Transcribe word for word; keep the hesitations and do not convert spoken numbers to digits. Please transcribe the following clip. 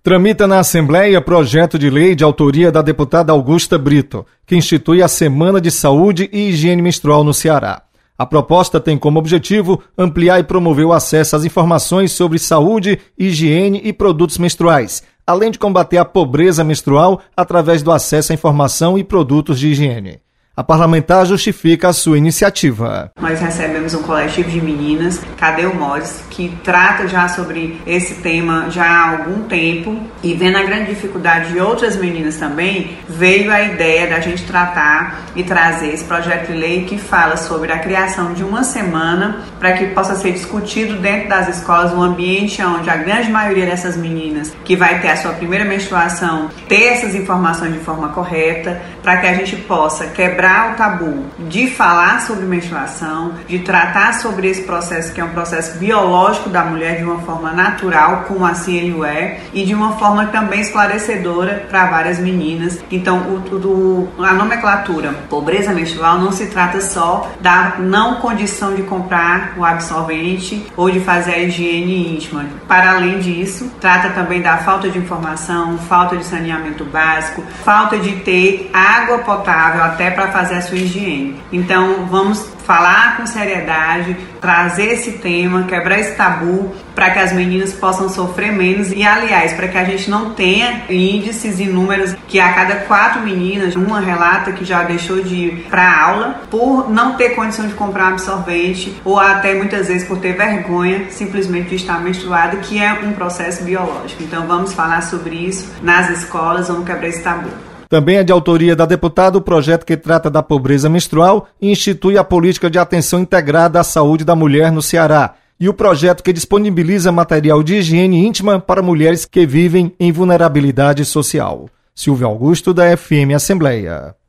Tramita na Assembleia projeto de lei de autoria da deputada Augusta Brito, que institui a Semana de Saúde e Higiene Menstrual no Ceará. A proposta tem como objetivo ampliar e promover o acesso às informações sobre saúde, higiene e produtos menstruais, além de combater a pobreza menstrual através do acesso à informação e produtos de higiene. A parlamentar justifica a sua iniciativa. Nós recebemos um coletivo de meninas, Cadê o Mores, que trata já sobre esse tema já há algum tempo, e vendo a grande dificuldade de outras meninas também, veio a ideia da gente tratar e trazer esse projeto de lei que fala sobre a criação de uma semana para que possa ser discutido dentro das escolas um ambiente onde a grande maioria dessas meninas que vai ter a sua primeira menstruação ter essas informações de forma correta, para que a gente possa quebrar o tabu de falar sobre menstruação, de tratar sobre esse processo que é um processo biológico da mulher de uma forma natural, como assim ele o é, e de uma forma também esclarecedora para várias meninas. Então, o, o, a nomenclatura pobreza menstrual não se trata só da não condição de comprar o absorvente ou de fazer a higiene íntima. Para além disso, trata também da falta de informação, falta de saneamento básico, falta de ter água potável até para fazer a sua higiene. Então, vamos falar com seriedade, trazer esse tema, quebrar esse tabu para que as meninas possam sofrer menos e, aliás, para que a gente não tenha índices e números que a cada quatro meninas, uma relata que já deixou de ir para a aula por não ter condição de comprar um absorvente ou até muitas vezes por ter vergonha simplesmente de estar menstruada, que é um processo biológico. Então, vamos falar sobre isso nas escolas, vamos quebrar esse tabu. Também é de autoria da deputada o projeto que trata da pobreza menstrual e institui a política de atenção integrada à saúde da mulher no Ceará, e o projeto que disponibiliza material de higiene íntima para mulheres que vivem em vulnerabilidade social. Silvio Augusto, da F M Assembleia.